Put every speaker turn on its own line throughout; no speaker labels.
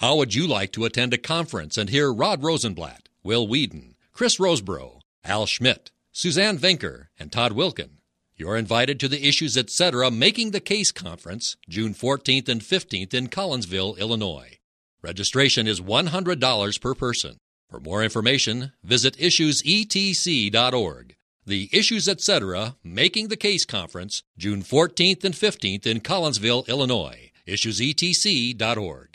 How would you like to attend a conference and hear Rod Rosenblatt, Will Whedon, Chris Roseborough, Al Schmidt, Suzanne Vinker, and Todd Wilkin? You're invited to the Issues Etc. Making the Case Conference, June 14th and 15th in Collinsville, Illinois. Registration is $100 per person. For more information, visit issuesetc.org. The Issues Etc. Making the Case Conference, June 14th and 15th in Collinsville, Illinois. issuesetc.org.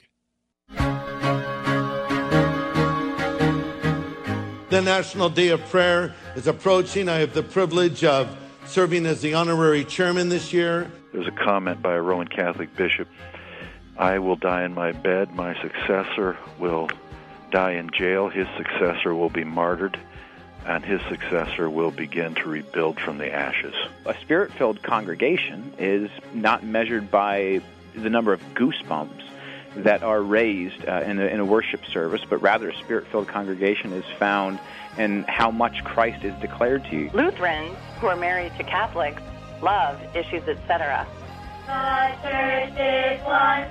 The National Day of Prayer is approaching. I have the privilege of serving as the honorary chairman this year.
There's a comment by a Roman Catholic bishop, "I will die in my bed, my successor will die in jail, his successor will be martyred, and his successor will begin to rebuild from the ashes."
A spirit-filled congregation is not measured by the number of goosebumps that are raised in a worship service, but rather a spirit-filled congregation is found in how much Christ is declared to you.
Lutherans who are married to Catholics love Issues Etc.
The church is one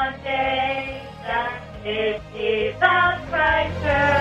foundation, it's Jesus Christ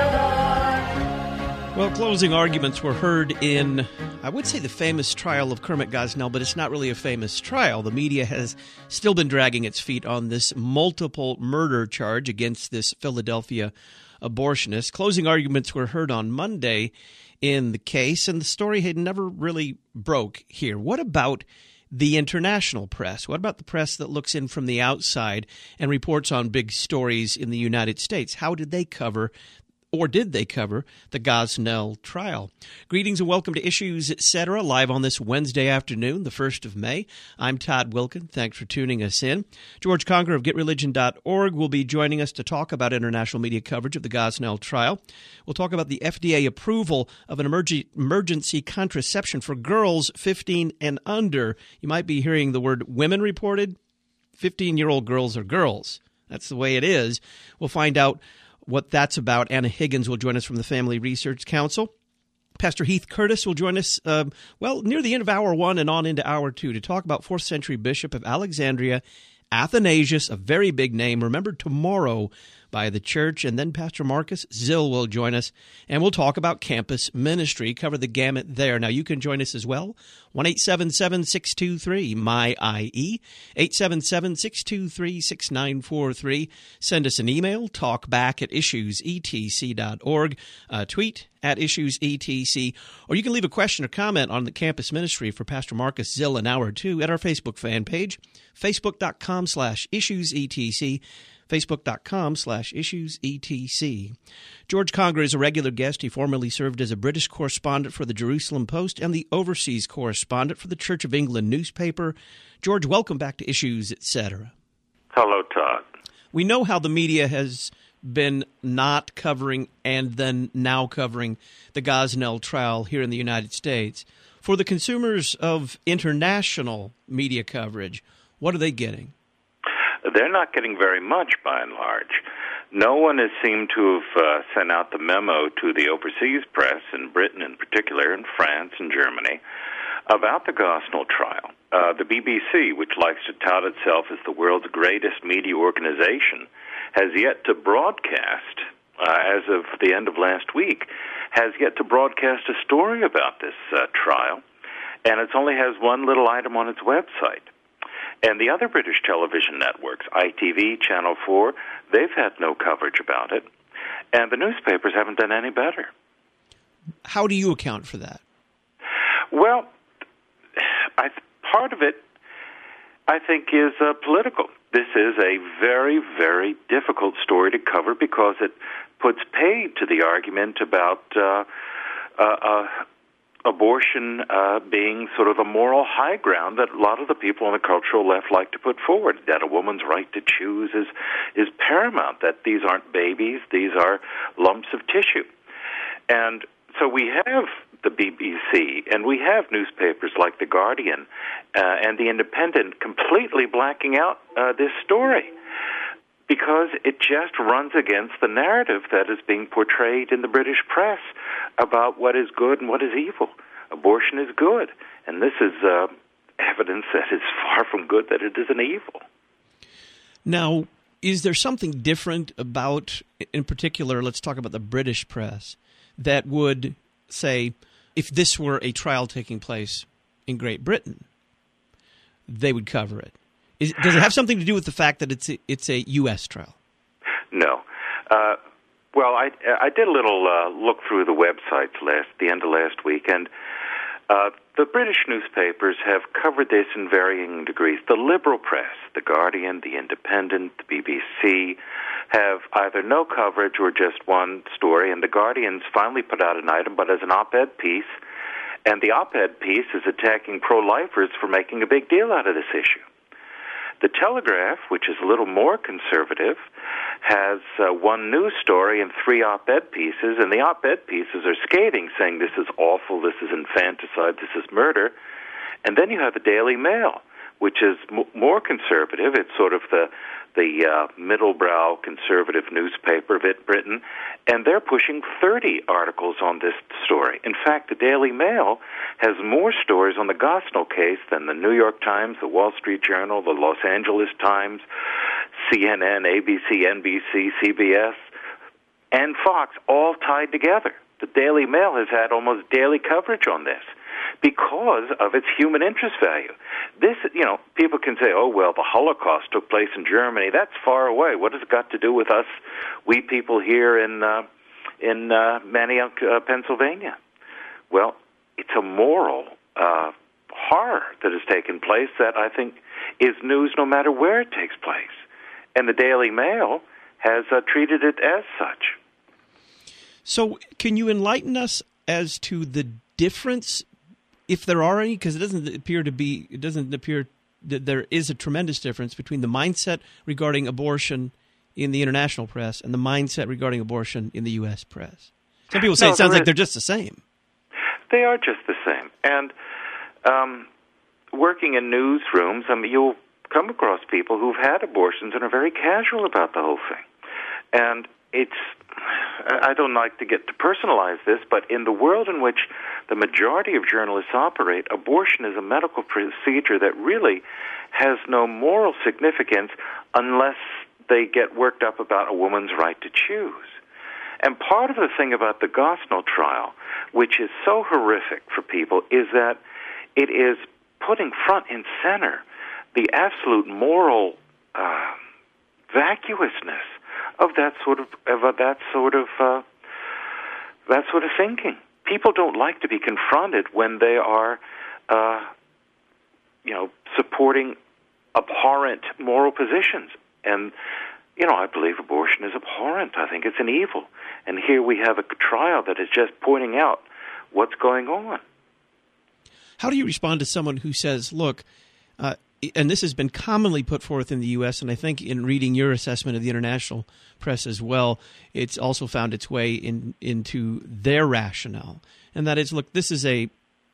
our Lord.
Well, closing arguments were heard in, I would say, the famous trial of Kermit Gosnell, but it's not really a famous trial. The media has still been dragging its feet on this multiple murder charge against this Philadelphia abortionist. Closing arguments were heard on Monday in the case, and the story had never really broke here. What about the international press? What about the press that looks in from the outside and reports on big stories in the United States? How did they cover, or did they cover, the Gosnell trial? Greetings and welcome to Issues Etc., live on this Wednesday afternoon, the 1st of May. I'm Todd Wilkin. Thanks for tuning us in. George Conger of GetReligion.org will be joining us to talk about international media coverage of the Gosnell trial. We'll talk about the FDA approval of an emergency contraception for girls 15 and under. You might be hearing the word women reported. 15-year-old girls are girls. That's the way it is. We'll find out what that's about. Anna Higgins will join us from the Family Research Council. Pastor Heath Curtis will join us, near the end of Hour 1 and on into Hour 2 to talk about 4th century Bishop of Alexandria, Athanasius, a very big name, remembered tomorrow by the church. And then Pastor Marcus Zill will join us, and we'll talk about campus ministry, cover the gamut there. Now, you can join us as well, 1-877-623-MY-IE, 877-623-6943. Send us an email, talkback@issuesetc.org, tweet @issuesetc, or you can leave a question or comment on the campus ministry for Pastor Marcus Zill in Hour 2 at our Facebook fan page, facebook.com/issuesetc, facebook.com/issuesetc. George Conger is a regular guest. He formerly served as a British correspondent for the Jerusalem Post and the overseas correspondent for the Church of England newspaper. George, welcome back to Issues Etc.
Hello, Todd.
We know how the media has been not covering and then now covering the Gosnell trial here in the United States. For the consumers of international media coverage, what are they getting?
They're not getting very much, by and large. No one has seemed to have sent out the memo to the overseas press, in Britain in particular, in France and Germany, about the Gosnell trial. The BBC, which likes to tout itself as the world's greatest media organization, has yet to broadcast, as of the end of last week, has yet to broadcast a story about this trial, and it only has one little item on its website. And the other British television networks, ITV, Channel 4, they've had no coverage about it. And the newspapers haven't done any better.
How do you account for that?
Well, part of it, I think, is political. This is a very, very difficult story to cover because it puts paid to the argument about abortion being sort of a moral high ground that a lot of the people on the cultural left like to put forward, that a woman's right to choose is paramount, that these aren't babies, these are lumps of tissue. And so we have the BBC, and we have newspapers like The Guardian and The Independent completely blacking out this story because it just runs against the narrative that is being portrayed in the British press about what is good and what is evil. Abortion is good, and this is evidence that is far from good, that it is an evil.
Now, Is there something different about, in particular, let's talk about the British press, that would say, if this were a trial taking place in Great Britain, they would cover it? Does it have something to do with the fact that it's a U.S. trial?
No. Well, I did a little look through the websites the end of last week, and the British newspapers have covered this in varying degrees. The liberal press, The Guardian, The Independent, the BBC, have either no coverage or just one story, and The Guardian's finally put out an item, but as an op-ed piece, and the op-ed piece is attacking pro-lifers for making a big deal out of this issue. The Telegraph, which is a little more conservative, has one news story and 3 op-ed pieces, and the op-ed pieces are scathing, saying this is awful, this is infanticide, this is murder. And then you have the Daily Mail, which is more conservative. It's sort of the middle-brow conservative newspaper of Britain, and they're pushing 30 articles on this story. In fact, the Daily Mail has more stories on the Gosnell case than the New York Times, the Wall Street Journal, the Los Angeles Times, CNN, ABC, NBC, CBS, and Fox, all tied together. The Daily Mail has had almost daily coverage on this because of its human interest value. This, people can say, oh, well, the Holocaust took place in Germany. That's far away. What has it got to do with us, we people here in Manioc, Pennsylvania? Well, it's a moral horror that has taken place that I think is news no matter where it takes place. And the Daily Mail has treated it as such.
So can you enlighten us as to the difference, if there are any, because it doesn't appear that there is a tremendous difference between the mindset regarding abortion in the international press and the mindset regarding abortion in the U.S. press? Some people say it sounds like they're just the same.
They are just the same. And working in newsrooms, you'll come across people who've had abortions and are very casual about the whole thing. And I don't like to get to personalize this, but in the world in which the majority of journalists operate, abortion is a medical procedure that really has no moral significance unless they get worked up about a woman's right to choose. And part of the thing about the Gosnell trial, which is so horrific for people, is that it is putting front and center the absolute moral vacuousness of that sort of thinking. People don't like to be confronted when they are, supporting abhorrent moral positions. And, I believe abortion is abhorrent. I think it's an evil. And here we have a trial that is just pointing out what's going on.
How do you respond to someone who says, look, and this has been commonly put forth in the U.S., and I think in reading your assessment of the international press as well, it's also found its way into their rationale, and that is, look, this is a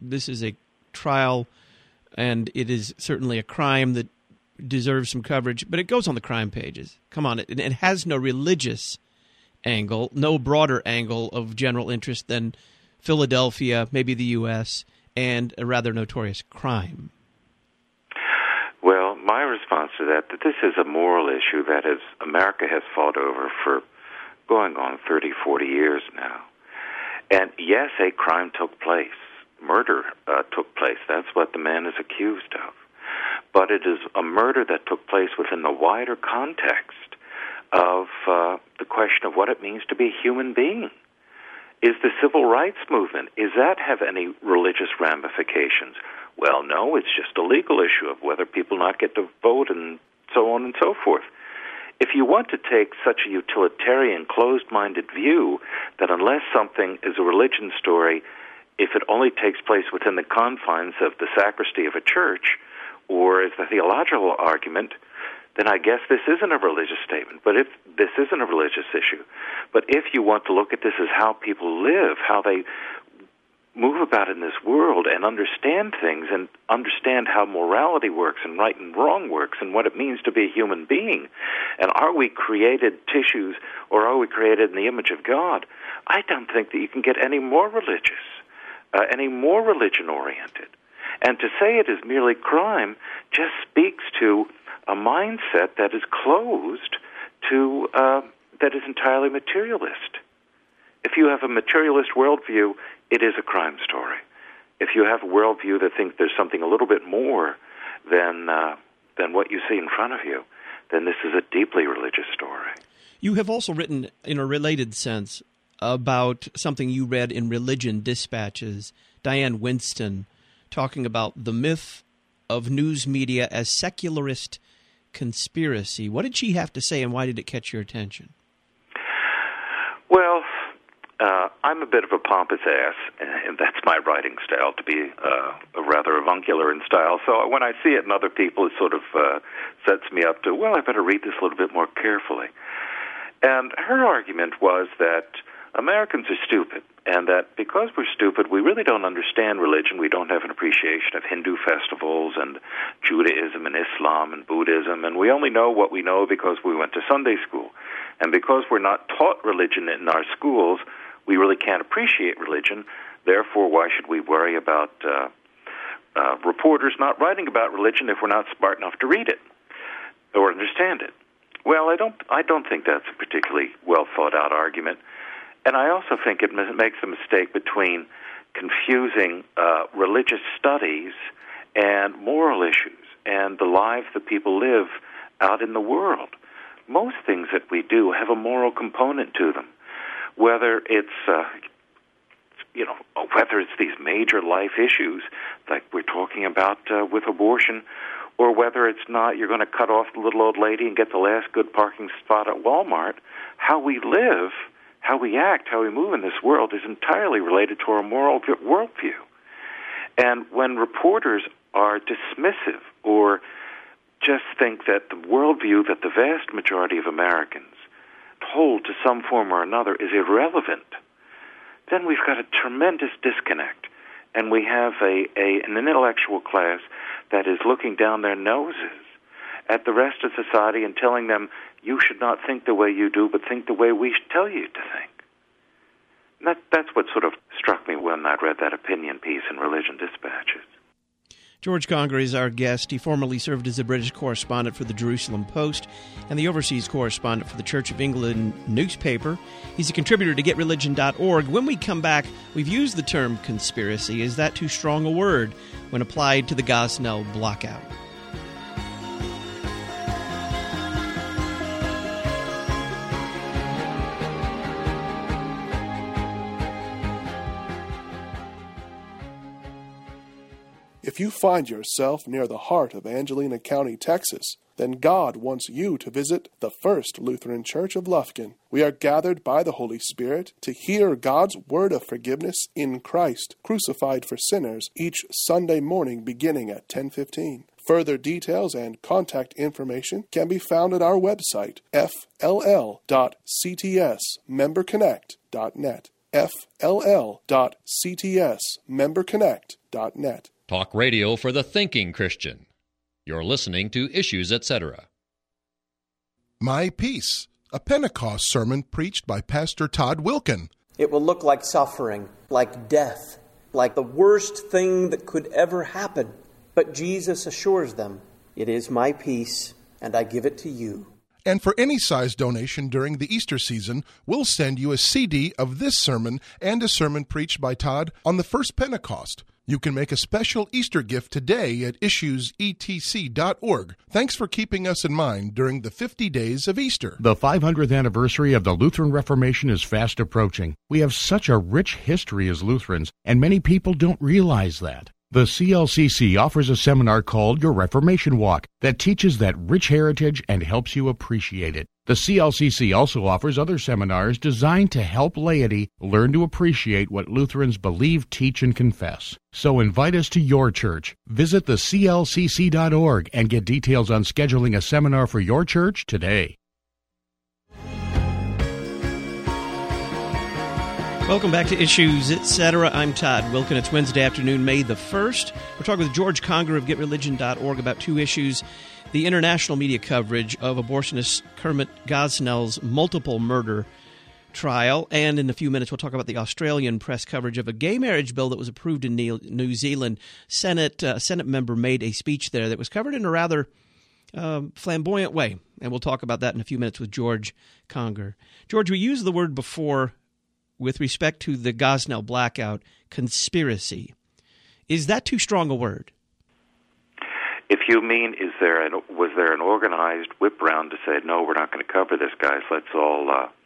trial, and it is certainly a crime that deserves some coverage, but it goes on the crime pages. Come on, it has no religious angle, no broader angle of general interest than Philadelphia, maybe the U.S., and a rather notorious crime.
Well, my response to that this is a moral issue that America has fought over for going on 30, 40 years now. And yes, a crime took place. Murder took place. That's what the man is accused of. But it is a murder that took place within the wider context of the question of what it means to be a human being. Is the civil rights movement, does that have any religious ramifications? Well, no, it's just a legal issue of whether people not get to vote and so on and so forth. If you want to take such a utilitarian, closed-minded view that unless something is a religion story, if it only takes place within the confines of the sacristy of a church, or is the theological argument, then I guess this isn't a religious statement. But if this isn't a religious issue, but if you want to look at this as how people live, how they move about in this world and understand things and understand how morality works and right and wrong works and what it means to be a human being, and are we created tissues or are we created in the image of God, I don't think that you can get any more religious, any more religion-oriented. And to say it is merely crime just speaks to a mindset that is closed that is entirely materialist. If you have a materialist worldview, it is a crime story. If you have a worldview that thinks there's something a little bit more than what you see in front of you, then this is a deeply religious story.
You have also written, in a related sense, about something you read in Religion Dispatches, Diane Winston, talking about the myth of news media as secularist conspiracy. What did she have to say, and why did it catch your attention?
Well, I'm a bit of a pompous ass, and that's my writing style, to be rather avuncular in style. So when I see it in other people, it sort of sets me up to, well, I better read this a little bit more carefully. And her argument was that Americans are stupid, and that because we're stupid, we really don't understand religion. We don't have an appreciation of Hindu festivals and Judaism and Islam and Buddhism, and we only know what we know because we went to Sunday school. And because we're not taught religion in our schools, we really can't appreciate religion. Therefore, why should we worry about reporters not writing about religion if we're not smart enough to read it or understand it? Well, I don't think that's a particularly well thought out argument. And I also think it makes a mistake between confusing religious studies and moral issues and the lives that people live out in the world. Most things that we do have a moral component to them, whether it's whether it's these major life issues like we're talking about with abortion, or whether it's not, you're going to cut off the little old lady and get the last good parking spot at Walmart. How we live, how we act, how we move in this world is entirely related to our moral worldview. And when reporters are dismissive or just think that the worldview that the vast majority of Americans hold to some form or another is irrelevant, then we've got a tremendous disconnect. And we have an intellectual class that is looking down their noses at the rest of society and telling them, you should not think the way you do, but think the way we tell you to think. And that's what sort of struck me when I read that opinion piece in Religion Dispatches.
George Conger is our guest. He formerly served as a British correspondent for the Jerusalem Post and the overseas correspondent for the Church of England newspaper. He's a contributor to GetReligion.org. When we come back, we've used the term conspiracy. Is that too strong a word when applied to the Gosnell blockout?
If you find yourself near the heart of Angelina County, Texas, then God wants you to visit the First Lutheran Church of Lufkin. We are gathered by the Holy Spirit to hear God's word of forgiveness in Christ, crucified for sinners, each Sunday morning beginning at 10:15. Further details and contact information can be found at our website, fll.ctsmemberconnect.net, fll.ctsmemberconnect.net.
Talk radio for the thinking Christian. You're listening to Issues, Etc.
My Peace, a Pentecost sermon preached by Pastor Todd Wilkin.
It will look like suffering, like death, like the worst thing that could ever happen. But Jesus assures them, it is my peace, and I give it to you.
And for any size donation during the Easter season, we'll send you a CD of this sermon and a sermon preached by Todd on the first Pentecost. You can make a special Easter gift today at issuesetc.org. Thanks for keeping us in mind during the 50 days of Easter.
The 500th anniversary of the Lutheran Reformation is fast approaching. We have such a rich history as Lutherans, and many people don't realize that. The CLCC offers a seminar called Your Reformation Walk that teaches that rich heritage and helps you appreciate it. The CLCC also offers other seminars designed to help laity learn to appreciate what Lutherans believe, teach, and confess. So invite us to your church. Visit theclcc.org and get details on scheduling a seminar for your church today.
Welcome back to Issues, Etc. I'm Todd Wilkin. It's Wednesday afternoon, May the 1st. We're talking with George Conger of GetReligion.org about two issues: the international media coverage of abortionist Kermit Gosnell's multiple murder trial, and in a few minutes we'll talk about the Australian press coverage of a gay marriage bill that was approved in New Zealand. Senate member made a speech there that was covered in a rather flamboyant way. And we'll talk about that in a few minutes with George Conger. George, we used the word before with respect to the Gosnell blackout, conspiracy. Is that too strong a word?
If you mean, was there an organized whip round to say, no, we're not going to cover this, guys, let's all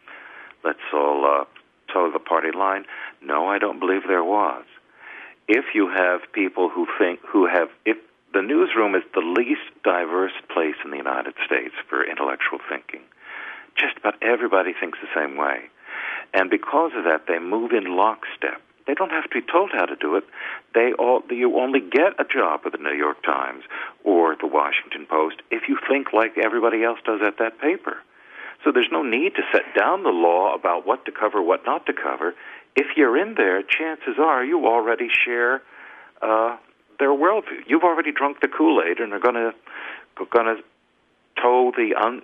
toe the party line? No, I don't believe there was. If you have people if the newsroom is the least diverse place in the United States for intellectual thinking, just about everybody thinks the same way. And because of that, they move in lockstep. They don't have to be told how to do it. You only get a job with the New York Times or the Washington Post if you think like everybody else does at that paper. So there's no need to set down the law about what to cover, what not to cover. If you're in there, chances are you already share their worldview. You've already drunk the Kool-Aid and are going to toe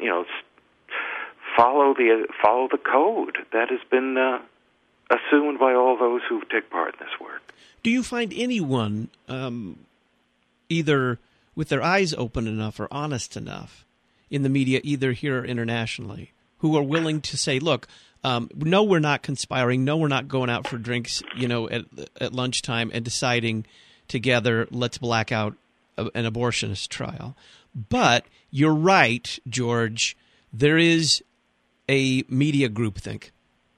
follow the code that has been assumed by all those who take part in this work.
Do you find anyone either with their eyes open enough or honest enough in the media, either here or internationally, who are willing to say, look, no, we're not conspiring, no, we're not going out for drinks, at lunchtime and deciding together, let's black out an abortionist trial. But you're right, George, there is a media groupthink.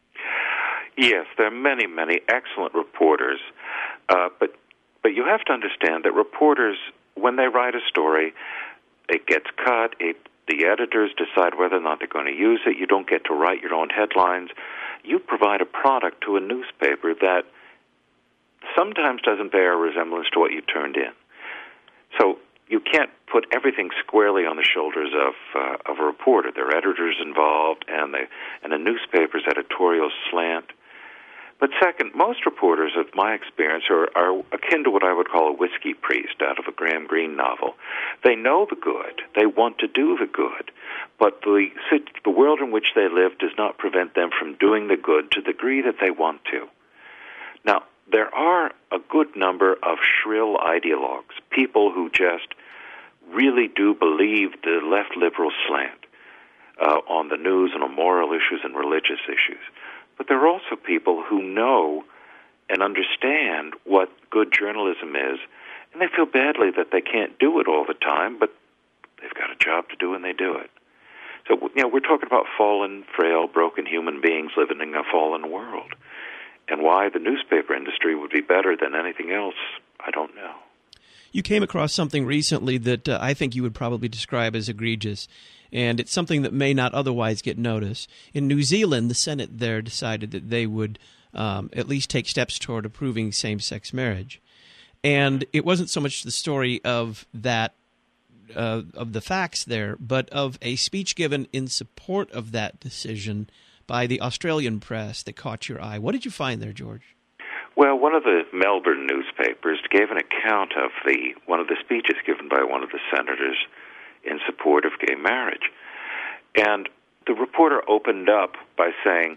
Yes, there are many, many excellent reporters, but you have to understand that reporters, when they write a story, it gets cut, the editors decide whether or not they're going to use it. You don't get to write your own headlines. You provide a product to a newspaper that sometimes doesn't bear a resemblance to what you turned in. So you can't put everything squarely on the shoulders of a reporter. There are editors involved, and a newspaper's editorial slant. But second, most reporters, of my experience, are akin to what I would call a whiskey priest out of a Graham Greene novel. They know the good. They want to do the good. But the world in which they live does not prevent them from doing the good to the degree that they want to. Now, there are a good number of shrill ideologues, people who just really do believe the left liberal slant on the news and on moral issues and religious issues. But there are also people who know and understand what good journalism is, and they feel badly that they can't do it all the time, but they've got a job to do and they do it. So, we're talking about fallen, frail, broken human beings living in a fallen world. And why the newspaper industry would be better than anything else, I don't know.
You came across something recently that I think you would probably describe as egregious, and it's something that may not otherwise get noticed. In New Zealand, the Senate there decided that they would at least take steps toward approving same-sex marriage. And it wasn't so much the story of that, of the facts there, but of a speech given in support of that decision by the Australian press that caught your eye. What did you find there, George?
Well, one of the Melbourne newspapers gave an account of one of the speeches given by one of the senators in support of gay marriage. And the reporter opened up by saying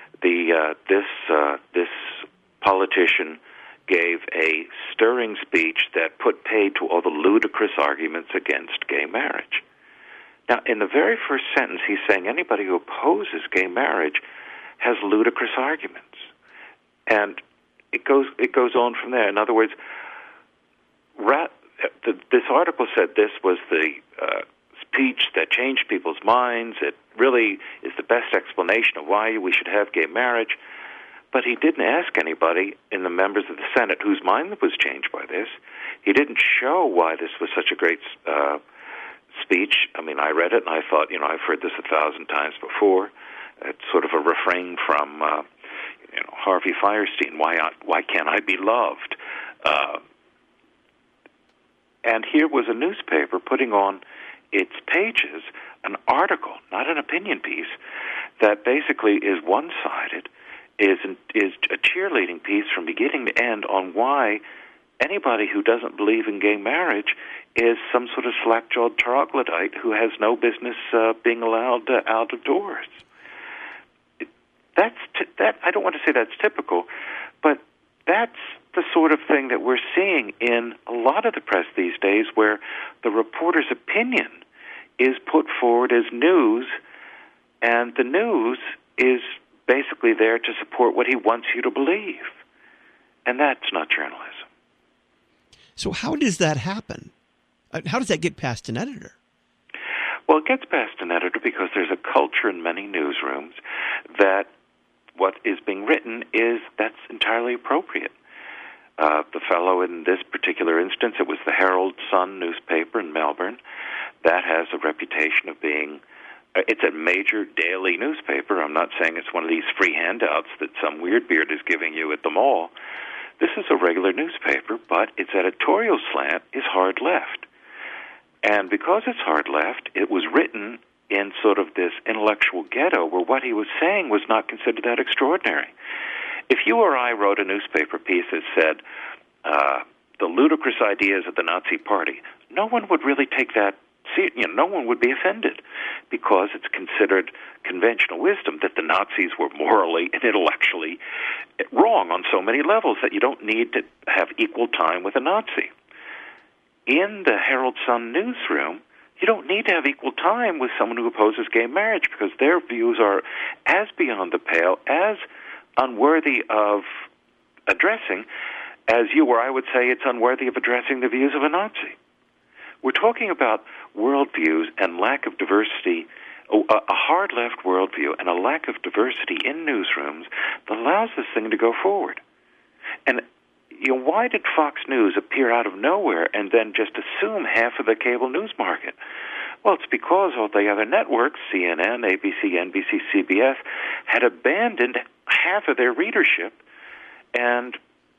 this politician gave a stirring speech that put paid to all the ludicrous arguments against gay marriage. Now, in the very first sentence, he's saying anybody who opposes gay marriage has ludicrous arguments. And it goes on from there. In other words, this article said this was the speech that changed people's minds. It really is the best explanation of why we should have gay marriage. But he didn't ask anybody in the members of the Senate whose mind was changed by this. He didn't show why this was such a great speech. I mean, I read it and I thought, I've heard this 1,000 times before. It's sort of a refrain from Harvey Fierstein. Why can't I be loved? And here was a newspaper putting on its pages an article, not an opinion piece, that basically is one-sided, is a cheerleading piece from beginning to end on why anybody who doesn't believe in gay marriage is some sort of slack-jawed troglodyte who has no business being allowed out of doors. I don't want to say that's typical, but that's the sort of thing that we're seeing in a lot of the press these days, where the reporter's opinion is put forward as news, and the news is basically there to support what he wants you to believe. And that's not journalism.
So how does that happen? How does that get past an editor?
Well, it gets past an editor because there's a culture in many newsrooms that what is being written that's entirely appropriate. The fellow in this particular instance, it was the Herald Sun newspaper in Melbourne. That has a reputation of being, it's a major daily newspaper. I'm not saying it's one of these free handouts that some weird beard is giving you at the mall. This is a regular newspaper, but its editorial slant is hard left. And because it's hard left, it was written in sort of this intellectual ghetto where what he was saying was not considered that extraordinary. If you or I wrote a newspaper piece that said, the ludicrous ideas of the Nazi Party, no one would really take that, no one would be offended because it's considered conventional wisdom that the Nazis were morally and intellectually wrong on so many levels that you don't need to have equal time with a Nazi. In the Herald Sun newsroom, you don't need to have equal time with someone who opposes gay marriage because their views are as beyond the pale, as unworthy of addressing as you or I would say it's unworthy of addressing the views of a Nazi. We're talking about worldviews and lack of diversity, a hard left worldview and a lack of diversity in newsrooms that allows this thing to go forward. And why did Fox News appear out of nowhere and then just assume half of the cable news market? Well, it's because all the other networks, CNN, ABC, NBC, CBS, had abandoned half of their readership and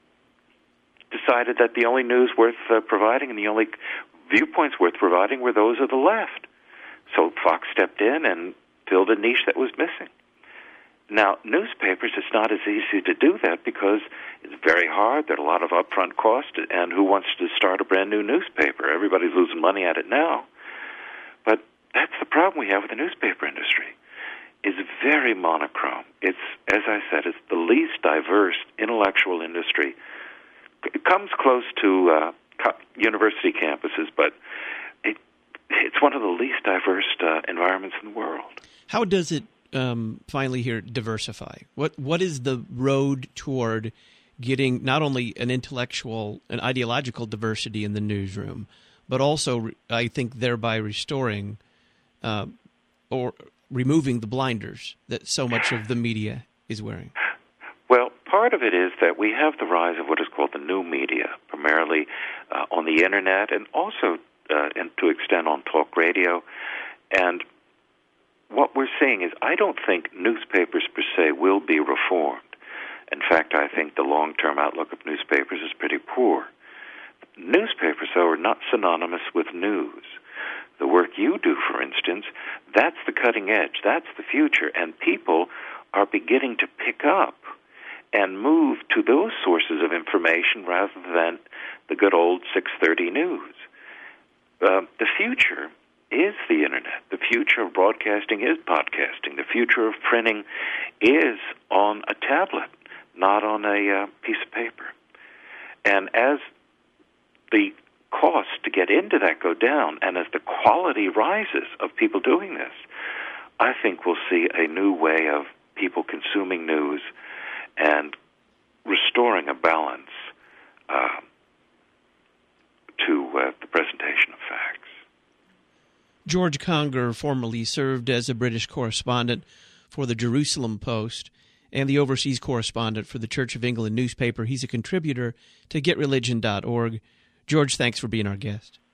decided that the only news worth providing and the only viewpoints worth providing were those of the left. So Fox stepped in and filled a niche that was missing. Now, newspapers, it's not as easy to do that because it's very hard. There are a lot of upfront costs, and who wants to start a brand new newspaper? Everybody's losing money at it now. But that's the problem we have with the newspaper industry. It's very monochrome. It's, as I said, it's the least diverse intellectual industry. It comes close to university campuses, but it's one of the least diverse environments in the world.
How does it finally here diversify? What is the road toward getting not only an intellectual and ideological diversity in the newsroom, but also, I think, thereby restoring or removing the blinders that so much of the media is wearing?
Well, part of it is that we have the rise of what is called the new media, primarily on the Internet and also, and to extent, on talk radio. And what we're seeing is I don't think newspapers per se will be reformed. In fact, I think the long-term outlook of newspapers is pretty poor. Newspapers, though, are not synonymous with news. The work you do, for instance, that's the cutting edge. That's the future. And people are beginning to pick up and move to those sources of information rather than the good old 6:30 news. The future is the Internet. The future of broadcasting is podcasting. The future of printing is on a tablet, not on a piece of paper. And as the costs to get into that go down, and as the quality rises of people doing this, I think we'll see a new way of people consuming news and restoring a balance to the presentation of facts.
George Conger formerly served as a British correspondent for the Jerusalem Post and the overseas correspondent for the Church of England newspaper. He's a contributor to GetReligion.org. George, thanks for being our guest.